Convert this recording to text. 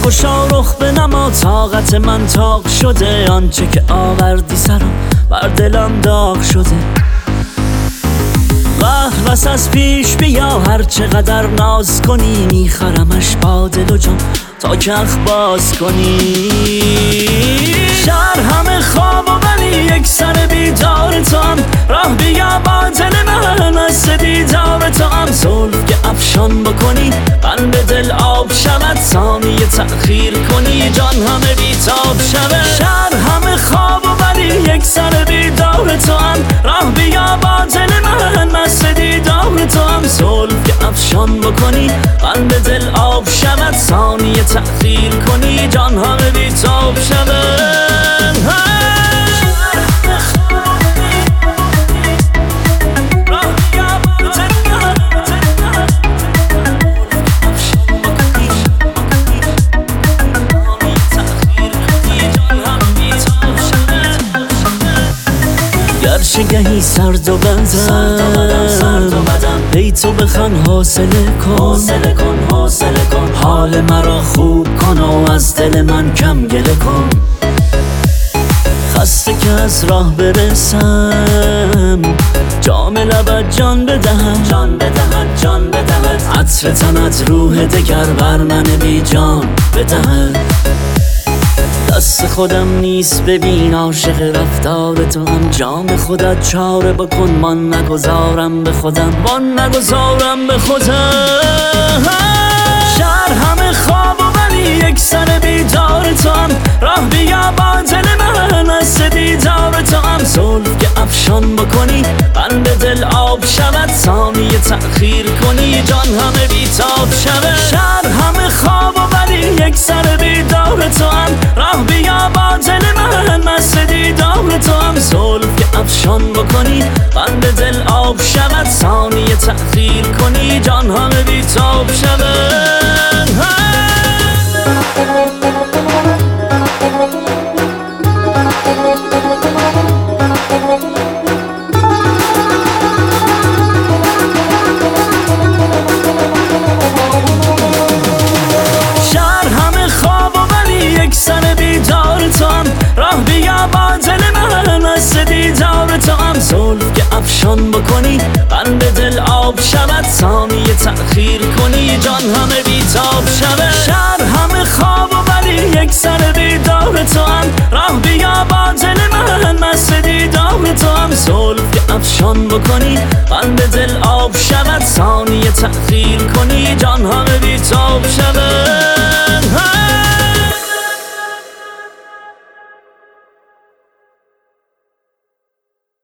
خوشا رخ به نما، طاقت من تاق شده. آنچه که آوردی سرم بر دلم داغ شده. قهر بس از پیش بیا، هر چقدر ناز کنی میخرمش با دل و جان تا که اخ باز کنی. شهر همه خواب و ولی یک سر بیدار تو هم، راه بیا با دل من از دیدار تو هم. زلف که افشان بکنی قلب دل آب شود، ثانیه تأخیر کنی جان همه بیتاب شود. شهر همه خواب و ولی یک سر بیدار تو هم، راه بیا با دل من از دیدار تو هم. زلف که افشان بکنی قلب دل آب شود، ثانیه تأخیر کنی جان همه بیتاب شود. گرچه گهی سرد و بدم ای تو بخوان حوصله کن، حال مرا خوب کن و از دل من کم گله کن. خسته که از راه برسم، جام لبت جان بدهد، عطر تنت روح دگر بر من بی جان بدهد. دست خودم نیست ببین عاشق رفتار تو هم، جام خودت چاره بکن من نگذارم به خودم. شهر همه خواب و ولی یک سر بیدار تو هم، راه بیا با دل من از دیدار تو هم. زلف که افشان بکنی قلب دل آب شود، ثانیه تأخیر کنی جان همه بیتاب شود. شهر همه خواب و ولی یک سر بیدار تو هم، راه بیا با دل من از دیدار تو هم. زلف که افشان بکنی قلب دل آب شود، ثانیه تأخیر کنی جان همه بیتاب شود. شهر همه خواب و ولی یک سر بیدار تو هم، راه بیا با دل من از دیدار تو هم. زلف که افشان بکنی قلب دل آب شود، ثانیه تأخیر کنی جان همه بیتاب شود. شهر همه خواب و ولی یک سر بیدار تو هم، راه بیا با دل من از دیدار تو هم. زلف که افشان بکنی قلب دل آب شود، ثانیه تأخیر کنی جان همه بیتاب شود.